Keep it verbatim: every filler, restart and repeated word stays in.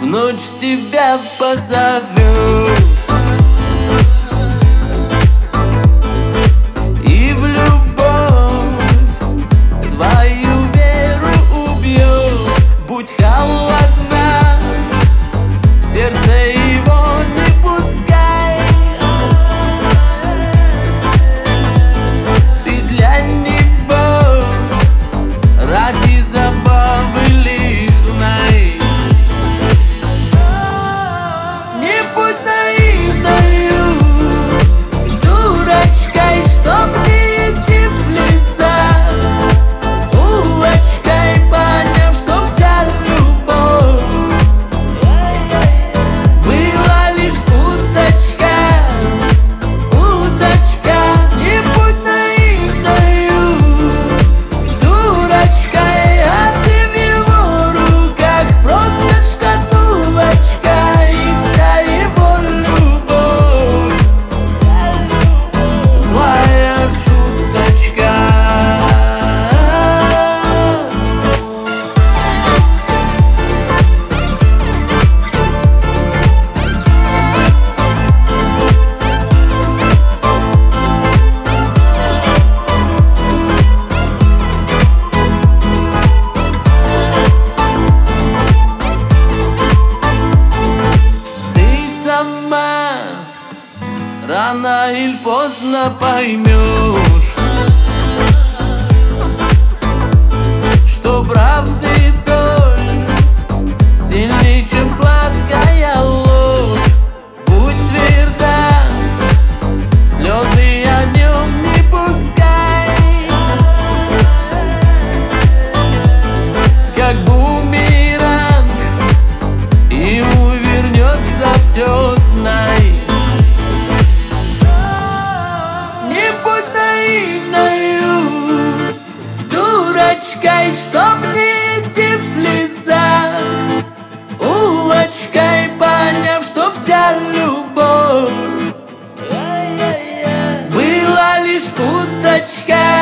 ночь тебя позовет и в любовь твою веру убьет. Будь холодна, в сердце его не пускай. Ты для него ради забавы лишь знай. Не будь наивною дурочкой, чтоб не идти в слезах, улочкой, поняв, что вся любовь была лишь уточка, уточка. Не будь наивною дурочкой, а ты в его руках просто шкатулочка, и вся его любовь злая шуточка. Ты сама рано или поздно поймешь, что правды соль сильнее, чем сладкая ложь. Будь тверда, слезы о нем не пускай. Как бумеранг ему вернется все, знай. Не будь наивною дурочкой, чтоб не идти в слезах, улочкой, поняв, что вся любовь была лишь уточка.